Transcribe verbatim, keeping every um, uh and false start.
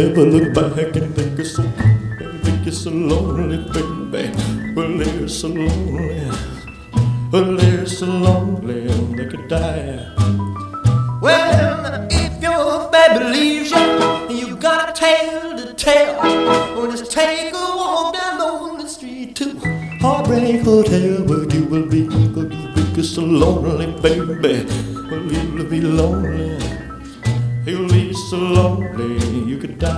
ever look back and think you're so, think you're so lonely, baby. Well, they're so lonely. Well, they're so lonely they could die. Well, if your baby leaves you, you got a tale to tell. Well, just take a walk down on the street to Heartbreak Hotel, where you will be, where you will be so lonely, baby. Well, you'll be lonely. You'll be so lonely you could die.